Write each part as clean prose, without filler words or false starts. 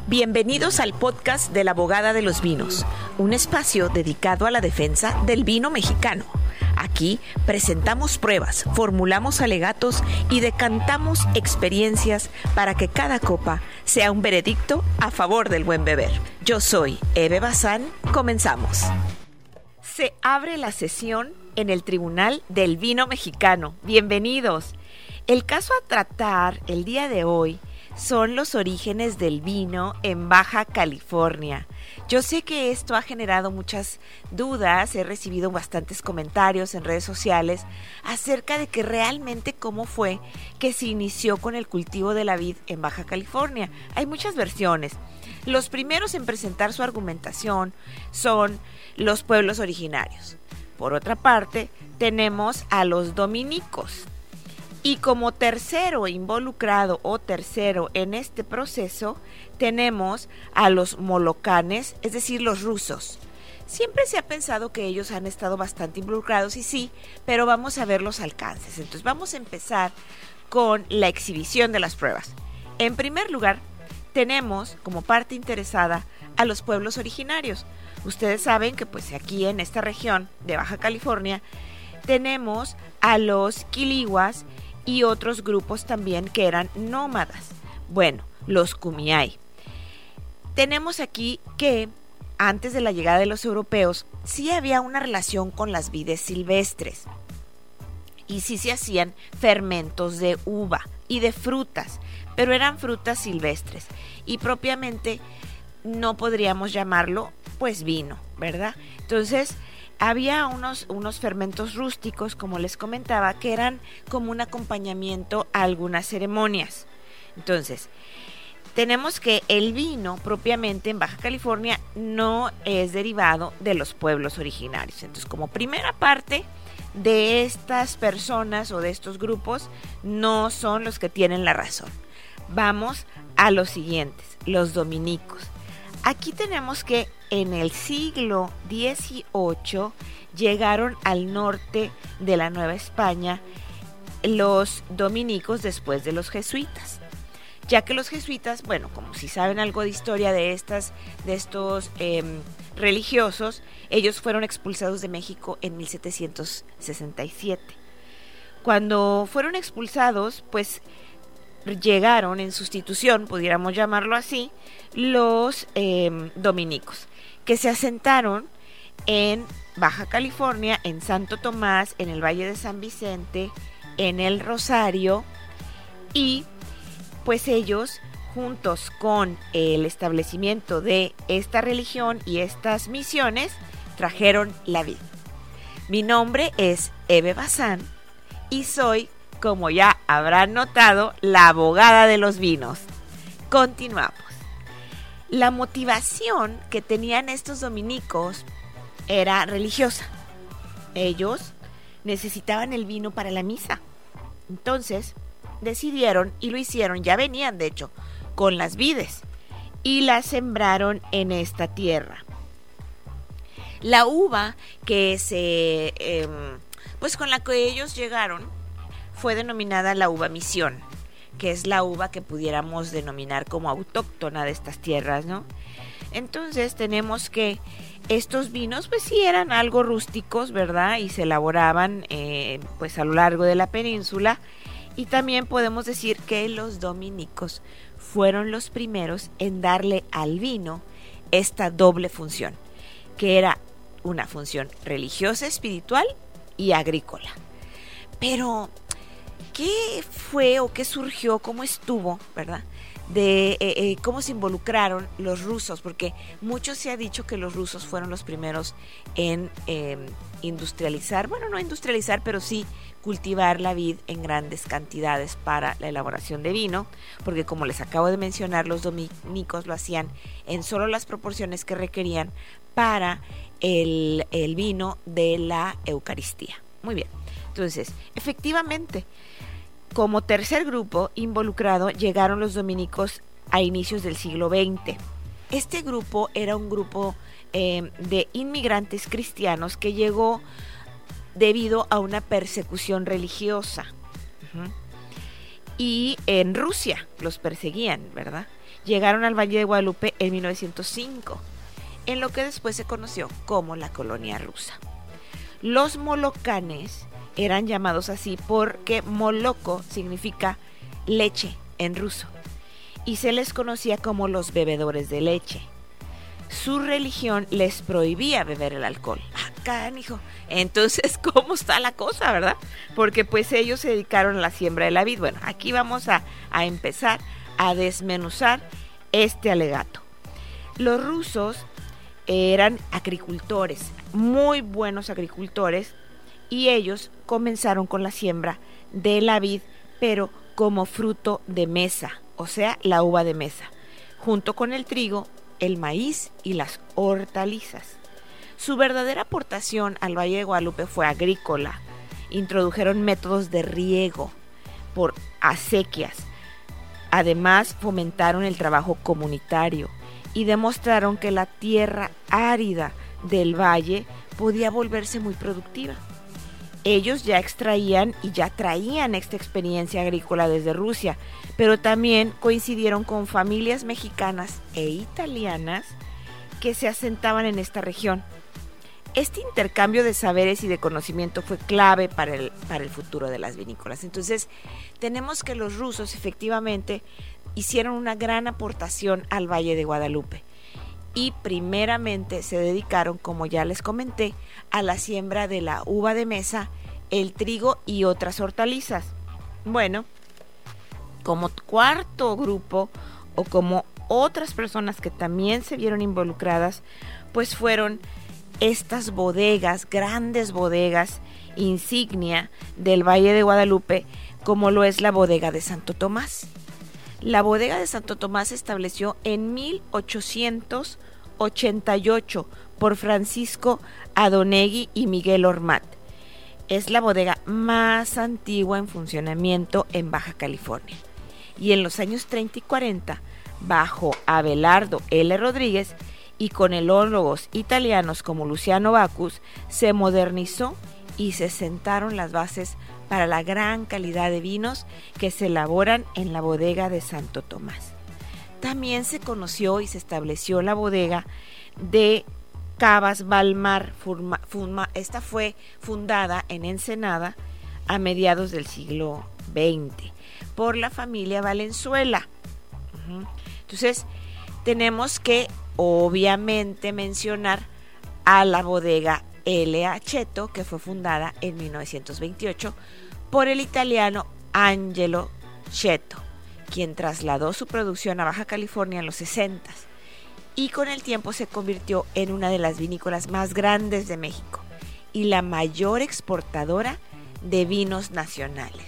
Bienvenidos al podcast de la Abogada de los Vinos, un espacio dedicado a la defensa del vino mexicano. Aquí presentamos pruebas, formulamos alegatos y decantamos experiencias para que cada copa sea un veredicto a favor del buen beber. Yo soy Eve Bazán, comenzamos. Se abre la sesión en el Tribunal del Vino Mexicano. Bienvenidos. El caso a tratar el día de hoy son los orígenes del vino en Baja California. Yo sé que esto ha generado muchas dudas, he recibido bastantes comentarios en redes sociales acerca de que realmente cómo fue que se inició con el cultivo de la vid en Baja California. Hay muchas versiones. Los primeros en presentar su argumentación son los pueblos originarios. Por otra parte, tenemos a los dominicos. Y como tercero involucrado o tercero en este proceso, tenemos a los molocanes, es decir, los rusos. Siempre se ha pensado que ellos han estado bastante involucrados y sí, pero vamos a ver los alcances. Entonces vamos a empezar con la exhibición de las pruebas. En primer lugar, tenemos como parte interesada a los pueblos originarios. Ustedes saben que pues aquí en esta región de Baja California tenemos a los quilihuas y otros grupos también que eran nómadas. Bueno, los kumiai. Tenemos aquí que antes de la llegada de los europeos sí había una relación con las vides silvestres y sí se hacían fermentos de uva y de frutas, pero eran frutas silvestres y propiamente no podríamos llamarlo pues vino, ¿verdad? Entonces había unos fermentos rústicos, como les comentaba, que eran como un acompañamiento a algunas ceremonias. Entonces, tenemos que el vino propiamente en Baja California no es derivado de los pueblos originarios. Entonces, como primera parte de estas personas o de estos grupos, no son los que tienen la razón. Vamos a los siguientes, los dominicos. Aquí tenemos que en el siglo XVIII llegaron al norte de la Nueva España los dominicos después de los jesuitas, ya que los jesuitas, bueno, como si saben algo de historia de estos religiosos, ellos fueron expulsados de México en 1767. Cuando fueron expulsados, pues llegaron en sustitución, pudiéramos llamarlo así, los dominicos, que se asentaron en Baja California, en Santo Tomás, en el Valle de San Vicente, en el Rosario, y pues ellos, juntos con el establecimiento de esta religión y estas misiones, trajeron la vid. Mi nombre es Eve Bazán y soy, como ya habrán notado, la abogada de los vinos. Continuamos. La motivación que tenían estos dominicos era religiosa. Ellos necesitaban el vino para la misa. Entonces decidieron, y lo hicieron, ya venían de hecho, con las vides, y las sembraron en esta tierra. La uva que pues con la que ellos llegaron fue denominada la uva misión, que es la uva que pudiéramos denominar como autóctona de estas tierras, ¿no? Entonces tenemos que estos vinos pues sí eran algo rústicos, ¿verdad? Y se elaboraban pues a lo largo de la península, y también podemos decir que los dominicos fueron los primeros en darle al vino esta doble función, que era una función religiosa, espiritual y agrícola. Pero ¿qué fue o qué surgió, cómo estuvo, verdad? De cómo se involucraron los rusos, porque mucho se ha dicho que los rusos fueron los primeros en industrializar, bueno, no industrializar, pero sí cultivar la vid en grandes cantidades para la elaboración de vino, porque como les acabo de mencionar, los dominicos lo hacían en solo las proporciones que requerían para el vino de la Eucaristía. Muy bien, entonces, efectivamente, como tercer grupo involucrado llegaron los dominicos a inicios del siglo XX. Este grupo era un grupo de inmigrantes cristianos que llegó debido a una persecución religiosa. Y en Rusia los perseguían, ¿verdad? llegaron al Valle de Guadalupe en 1905, en lo que después se conoció como la colonia rusa. Los molocanes eran llamados así porque moloco significa leche en ruso y se les conocía como los bebedores de leche. Su religión les prohibía beber el alcohol. Canijo. Entonces, ¿cómo está la cosa, verdad? Porque pues ellos se dedicaron a la siembra de la vid. Bueno, aquí vamos a empezar a desmenuzar este alegato. Los rusos eran agricultores, muy buenos agricultores, y ellos comenzaron con la siembra de la vid, pero como fruto de mesa, o sea, la uva de mesa, junto con el trigo, el maíz y las hortalizas. Su verdadera aportación al Valle de Guadalupe fue agrícola. Introdujeron métodos de riego por acequias. Además, fomentaron el trabajo comunitario y demostraron que la tierra árida del valle podía volverse muy productiva. Ellos ya extraían y ya traían esta experiencia agrícola desde Rusia, pero también coincidieron con familias mexicanas e italianas que se asentaban en esta región. Este intercambio de saberes y de conocimiento fue clave para el futuro de las vinícolas. Entonces, tenemos que los rusos efectivamente hicieron una gran aportación al Valle de Guadalupe y primeramente se dedicaron, como ya les comenté, a la siembra de la uva de mesa, el trigo y otras hortalizas. Bueno, como cuarto grupo o como otras personas que también se vieron involucradas, pues fueron estas bodegas, grandes bodegas insignia del Valle de Guadalupe, como lo es la bodega de Santo Tomás. La bodega de Santo Tomás se estableció en 1888 por Francisco Adonegui y Miguel Ormat. Es la bodega más antigua en funcionamiento en Baja California. Y en los años 30 y 40, bajo Abelardo L. Rodríguez y con enólogos italianos como Luciano Bacus, se modernizó y se sentaron las bases para la gran calidad de vinos que se elaboran en la bodega de Santo Tomás. También se conoció y se estableció la bodega de Cabas Balmar. Esta fue fundada en Ensenada a mediados del siglo XX por la familia Valenzuela. Entonces, tenemos que obviamente mencionar a la bodega L.A. Chetto, que fue fundada en 1928 por el italiano Angelo Chetto, quien trasladó su producción a Baja California en los 60s y con el tiempo se convirtió en una de las vinícolas más grandes de México y la mayor exportadora de vinos nacionales.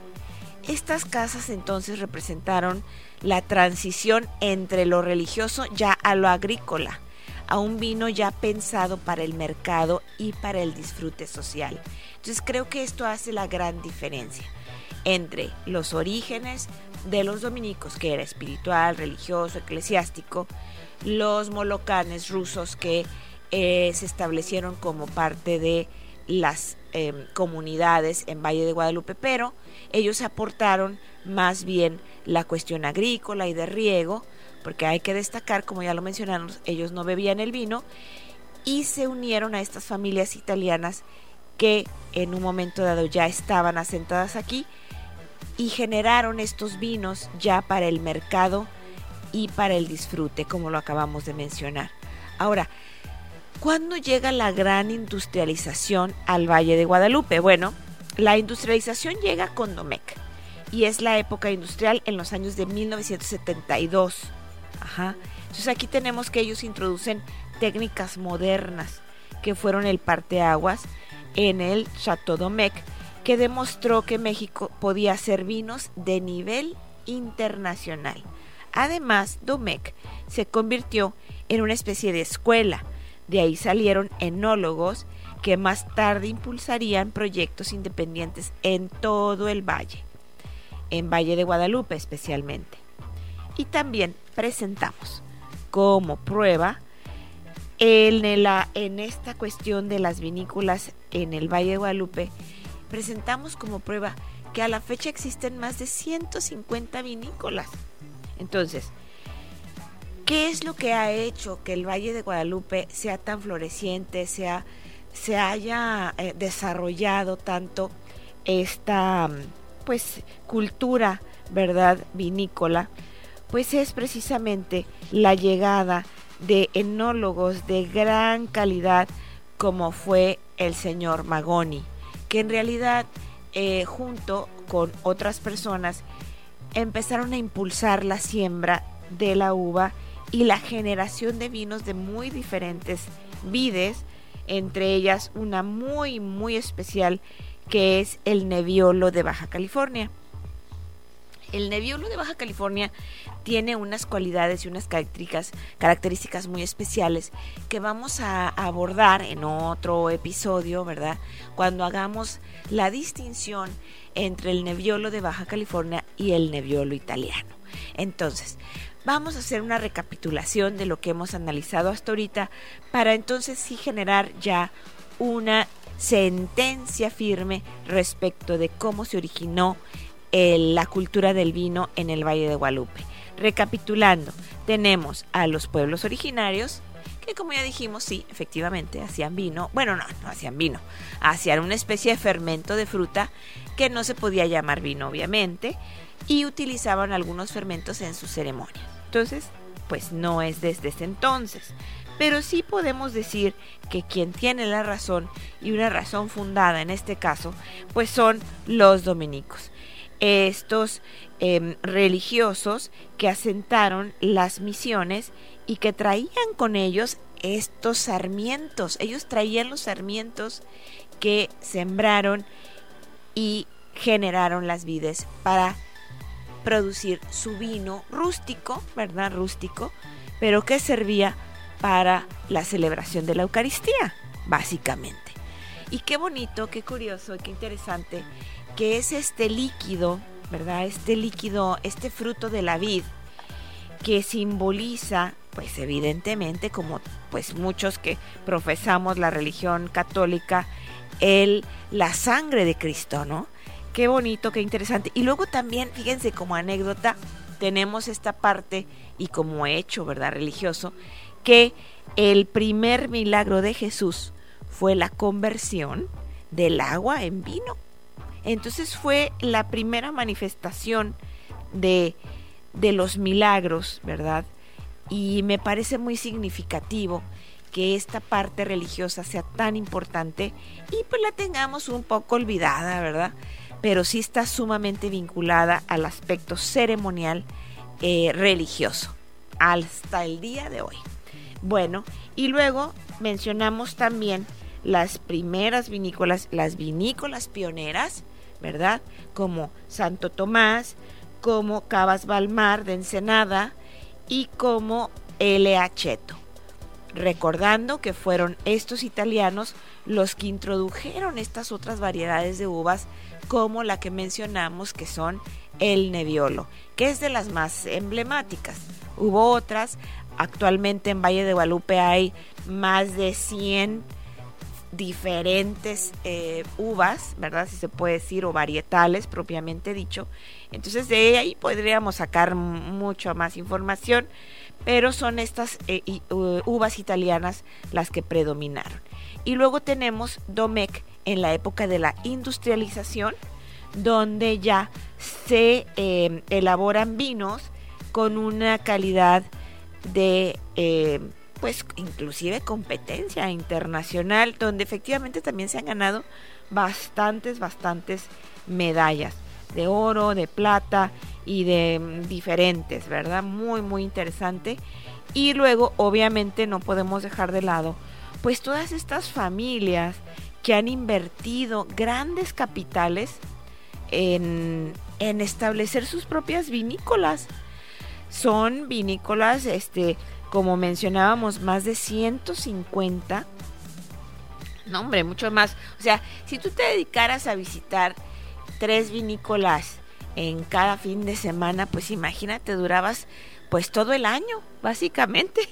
Estas casas entonces representaron la transición entre lo religioso ya a lo agrícola, a un vino ya pensado para el mercado y para el disfrute social. Entonces creo que esto hace la gran diferencia entre los orígenes de los dominicos, que era espiritual, religioso, eclesiástico, los molocanes rusos que se establecieron como parte de las comunidades en Valle de Guadalupe, pero ellos aportaron más bien la cuestión agrícola y de riego, porque hay que destacar, como ya lo mencionamos, ellos no bebían el vino y se unieron a estas familias italianas que en un momento dado ya estaban asentadas aquí y generaron estos vinos ya para el mercado y para el disfrute, como lo acabamos de mencionar. Ahora, ¿cuándo llega la gran industrialización al Valle de Guadalupe? Bueno, la industrialización llega con Domecq y es la época industrial en los años de 1972. Entonces aquí tenemos que ellos introducen técnicas modernas que fueron el parteaguas en el Chateau Domecq, que demostró que México podía hacer vinos de nivel internacional. Además, Domecq se convirtió en una especie de escuela. De ahí salieron enólogos que más tarde impulsarían proyectos independientes en todo el valle, en Valle de Guadalupe especialmente. Y también presentamos como prueba en esta cuestión de las vinícolas en el Valle de Guadalupe, presentamos como prueba que a la fecha existen más de 150 vinícolas. Entonces, ¿Qué es lo que ha hecho que el Valle de Guadalupe sea tan floreciente, se haya desarrollado tanto esta pues cultura, ¿verdad?, vinícola? Pues es precisamente la llegada de enólogos de gran calidad como fue el señor Magoni, que en realidad junto con otras personas empezaron a impulsar la siembra de la uva y la generación de vinos de muy diferentes vides, entre ellas una muy muy especial que es el Nebbiolo de Baja California. El Nebbiolo de Baja California tiene unas cualidades y unas características muy especiales que vamos a abordar en otro episodio, ¿verdad?, cuando hagamos la distinción entre el Nebbiolo de Baja California y el Nebbiolo italiano. Entonces, vamos a hacer una recapitulación de lo que hemos analizado hasta ahorita para entonces sí generar ya una sentencia firme respecto de cómo se originó la cultura del vino en el Valle de Guadalupe. Recapitulando, tenemos a los pueblos originarios que, como ya dijimos, sí, efectivamente hacían vino. Bueno, no hacían vino, hacían una especie de fermento de fruta que no se podía llamar vino, obviamente, y utilizaban algunos fermentos en sus ceremonias. Entonces, pues no es desde ese entonces, pero sí podemos decir que quien tiene la razón, y una razón fundada en este caso, pues son los dominicos. Estos religiosos que asentaron las misiones y que traían con ellos estos sarmientos. Ellos traían los sarmientos que sembraron y generaron las vides para producir su vino rústico, ¿verdad? Rústico, pero que servía para la celebración de la Eucaristía, básicamente. Y qué bonito, qué curioso, qué interesante que es este líquido, ¿verdad? Este líquido, este fruto de la vid, que simboliza, pues evidentemente, como pues muchos que profesamos la religión católica, la sangre de Cristo, ¿no? Qué bonito, qué interesante. Y luego también, fíjense, como anécdota, tenemos esta parte, y como hecho, ¿verdad?, religioso, que el primer milagro de Jesús fue la conversión del agua en vino. Entonces fue la primera manifestación de los milagros, ¿verdad? Y me parece muy significativo que esta parte religiosa sea tan importante y pues la tengamos un poco olvidada, ¿verdad? Pero sí está sumamente vinculada al aspecto ceremonial religioso hasta el día de hoy. Bueno, y luego mencionamos también las primeras vinícolas, las vinícolas pioneras, ¿verdad?, como Santo Tomás, como Cavas Balmar de Ensenada y como L.A. Cheto, recordando que fueron estos italianos los que introdujeron estas otras variedades de uvas, como la que mencionamos, que son el Nebbiolo, que es de las más emblemáticas. Hubo otras. Actualmente en Valle de Guadalupe hay más de 100 diferentes uvas, ¿verdad?, si se puede decir, o varietales propiamente dicho. Entonces de ahí podríamos sacar mucha más información, pero son estas uvas italianas las que predominaron. Y luego tenemos Domecq en la época de la industrialización, donde ya se elaboran vinos con una calidad de pues inclusive competencia internacional, donde efectivamente también se han ganado bastantes medallas de oro, de plata y de diferentes, ¿verdad? Muy muy interesante. Y luego obviamente no podemos dejar de lado pues todas estas familias que han invertido grandes capitales en establecer sus propias vinícolas. Son vinícolas, como mencionábamos, más de 150. No, hombre, mucho más. O sea, si tú te dedicaras a visitar 3 vinícolas en cada fin de semana, pues imagínate, durabas pues todo el año, básicamente,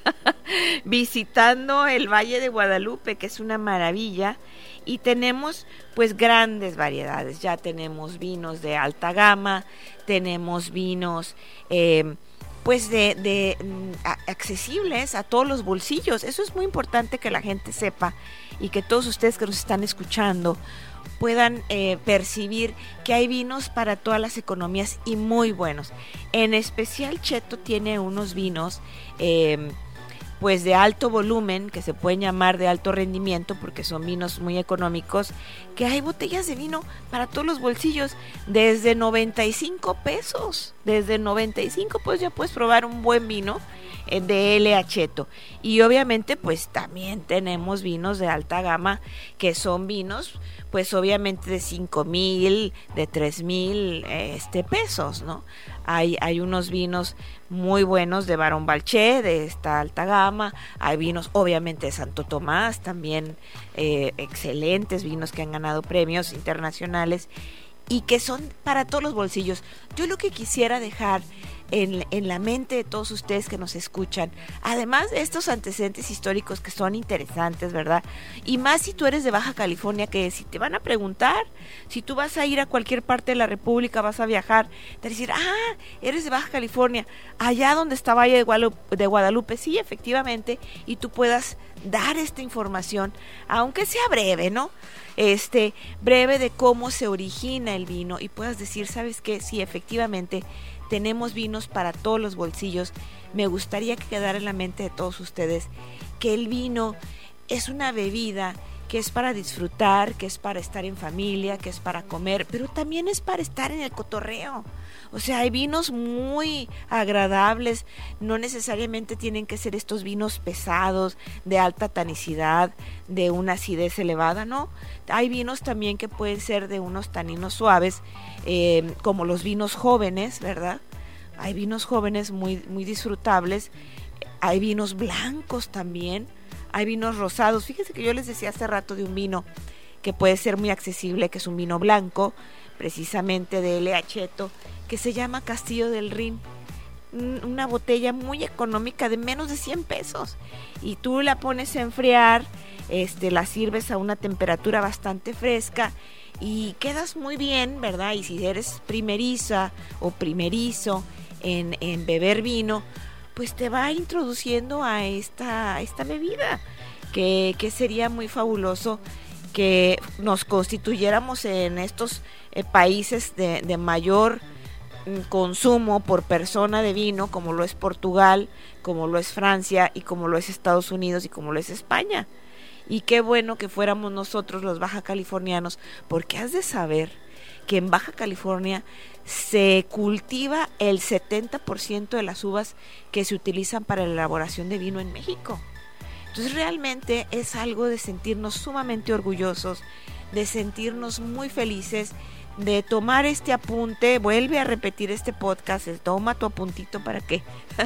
visitando el Valle de Guadalupe, que es una maravilla. Y tenemos pues grandes variedades. Ya tenemos vinos de alta gama, tenemos vinos pues accesibles a todos los bolsillos. Eso es muy importante que la gente sepa y que todos ustedes que nos están escuchando puedan percibir que hay vinos para todas las economías y muy buenos. En especial Cheto tiene unos vinos pues de alto volumen, que se pueden llamar de alto rendimiento porque son vinos muy económicos, que hay botellas de vino para todos los bolsillos desde 95 pesos. Desde 95 pues ya puedes probar un buen vino de L.A. Cheto. Y obviamente pues también tenemos vinos de alta gama, que son vinos pues obviamente de 5,000, de 3,000 pesos, ¿no? Hay unos vinos muy buenos de Baron Balché, de esta alta gama. Hay vinos obviamente de Santo Tomás, también excelentes vinos que han ganado premios internacionales y que son para todos los bolsillos. Yo lo que quisiera dejar en la mente de todos ustedes que nos escuchan, además de estos antecedentes históricos que son interesantes, ¿verdad? Y más si tú eres de Baja California, que si te van a preguntar, si tú vas a ir a cualquier parte de la República, vas a viajar, te van a decir, eres de Baja California, allá donde está Valle de Guadalupe, sí, efectivamente, y tú puedas dar esta información, aunque sea breve, ¿no? Breve de cómo se origina el vino y puedas decir, ¿sabes qué? Sí, efectivamente, tenemos vinos para todos los bolsillos. Me gustaría que quedara en la mente de todos ustedes que el vino es una bebida que es para disfrutar, que es para estar en familia, que es para comer, pero también es para estar en el cotorreo. O sea, hay vinos muy agradables, no necesariamente tienen que ser estos vinos pesados, de alta tanicidad, de una acidez elevada, ¿no? Hay vinos también que pueden ser de unos taninos suaves, como los vinos jóvenes, ¿verdad? Hay vinos jóvenes muy, muy disfrutables, hay vinos blancos también, hay vinos rosados. Fíjense que yo les decía hace rato de un vino que puede ser muy accesible, que es un vino blanco, precisamente de L.A. Cheto, que se llama Castillo del Rin. Una botella muy económica de menos de 100 pesos. Y tú la pones a enfriar, la sirves a una temperatura bastante fresca y quedas muy bien, ¿verdad? Y si eres primeriza o primerizo en beber vino, pues te va introduciendo a esta bebida, que sería muy fabuloso que nos constituyéramos en estos países de mayor consumo por persona de vino, como lo es Portugal, como lo es Francia y como lo es Estados Unidos y como lo es España. Y qué bueno que fuéramos nosotros los baja californianos, porque has de saber que en Baja California se cultiva el 70% de las uvas que se utilizan para la elaboración de vino en México. Entonces realmente es algo de sentirnos sumamente orgullosos, de sentirnos muy felices, de tomar este apunte. Vuelve a repetir este podcast, toma tu apuntito para que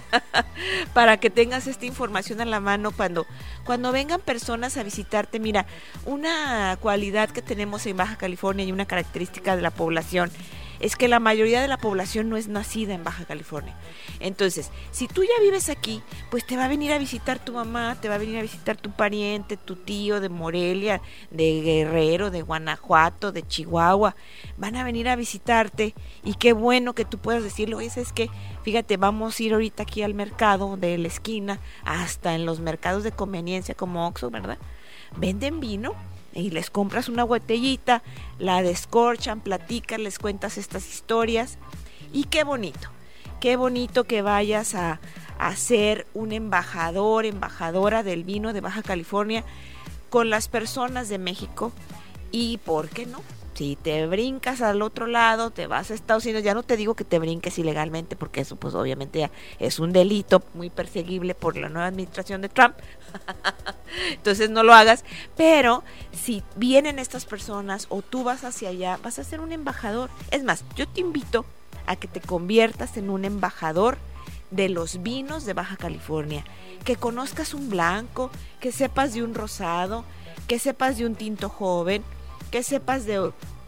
para que tengas esta información a la mano cuando vengan personas a visitarte. Mira, una cualidad que tenemos en Baja California y una característica de la población es que la mayoría de la población no es nacida en Baja California. Entonces, si tú ya vives aquí, pues te va a venir a visitar tu mamá, te va a venir a visitar tu pariente, tu tío de Morelia, de Guerrero, de Guanajuato, de Chihuahua. Van a venir a visitarte y qué bueno que tú puedas decirle, oye, es que, fíjate, vamos a ir ahorita aquí al mercado de la esquina, hasta en los mercados de conveniencia como Oxxo, ¿verdad? Venden vino y les compras una botellita, la descorchan, platican, les cuentas estas historias y qué bonito que vayas a ser un embajador, embajadora del vino de Baja California con las personas de México. Y ¿por qué no? Si te brincas al otro lado, te vas a Estados Unidos, ya no te digo que te brinques ilegalmente, porque eso pues obviamente ya es un delito muy perseguible por la nueva administración de Trump. Entonces no lo hagas, pero si vienen estas personas o tú vas hacia allá, vas a ser un embajador. Es más, yo te invito a que te conviertas en un embajador de los vinos de Baja California, que conozcas un blanco, que sepas de un rosado, que sepas de un tinto joven, que sepas de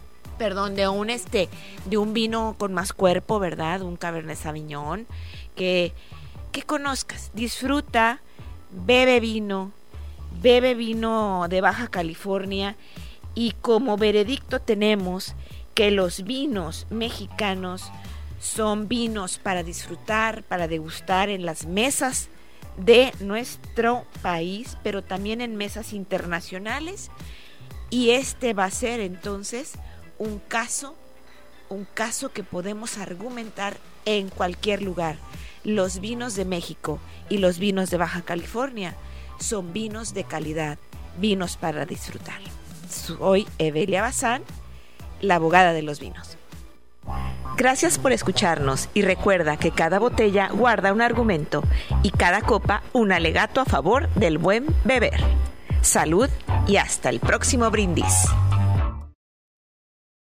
un vino con más cuerpo, ¿verdad? Un Cabernet Sauvignon, que conozcas, disfruta, bebe vino de Baja California. Y como veredicto tenemos que los vinos mexicanos Son vinos para disfrutar, para degustar en las mesas de nuestro país, pero también en mesas internacionales. Y este va a ser entonces un caso que podemos argumentar en cualquier lugar. Los vinos de México y los vinos de Baja California son vinos de calidad, vinos para disfrutar. Soy Evelia Bazán, la abogada de los vinos. Gracias por escucharnos y recuerda que cada botella guarda un argumento y cada copa un alegato a favor del buen beber. Salud y hasta el próximo brindis.